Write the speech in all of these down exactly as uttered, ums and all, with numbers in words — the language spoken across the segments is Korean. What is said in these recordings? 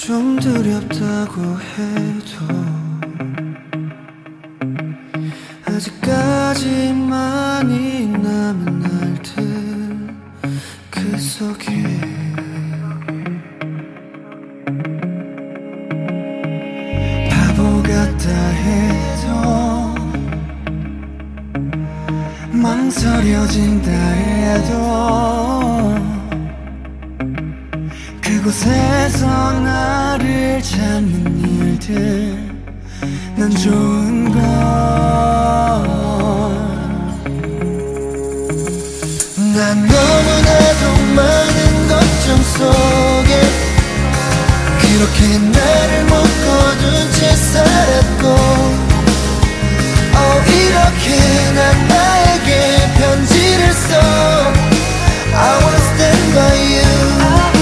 좀 두렵다고 해도 아직까지 많이 남은 날들 그 속에 바보 같다 해도 망설여진다 해도 그곳에서 나를 찾는 일들 난 좋은 걸. 난 너무나도 많은 걱정 속에 그렇게 나를 묶어둔 채 살았고 어 이렇게 난 나에게 편지를 써 I wanna stand by you.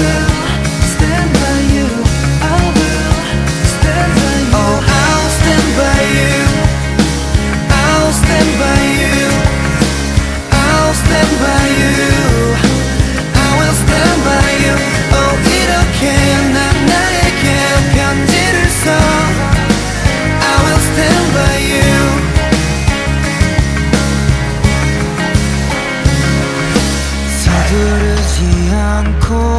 서두르지 않고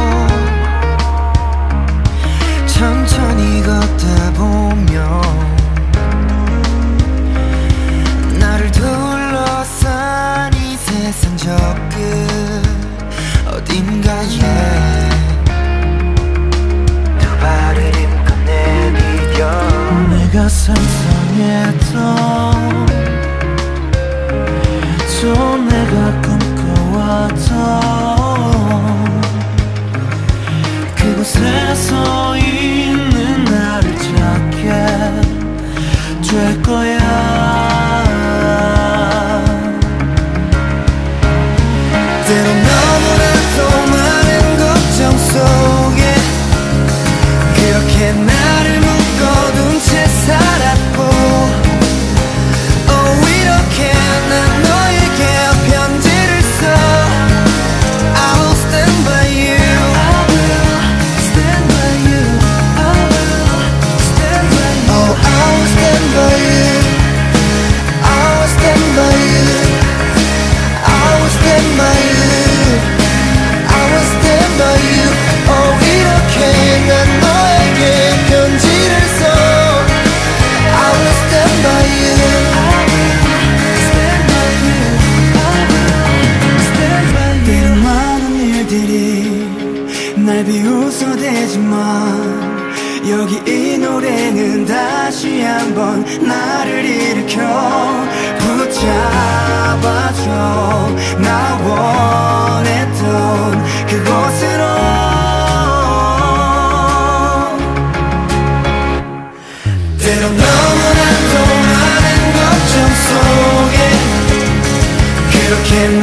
천천히 걷다 보면 나를 둘러싼 이 세상 저 끝 어딘가에 두 발을 딛고 내디뎌 내가 상상했던 또 내가 꿈꿔왔던 그곳에서 있는 나를 찾게 될 거야. 때론 너무나도 많은 걱정 속에 그렇게 나를 묶어둔 채 살았고 어 이렇게 난 너에게 편지를 써 I will stand by you. I will stand by you. I will stand by you. Oh I will stand by you. I will stand by you. I will stand by you. I will stand by you. 어 이렇게 난 너에게 편지를 써 I will stand by you. I will stand by you. I will stand by you. 때론 많은 일들이 날 비웃어대지만 여기 이 노래는 다시 한번 나를 일으켜 붙잡아줘. 나 원했던 그곳으로 때론 너무나도 많은 걱정 속에 그렇게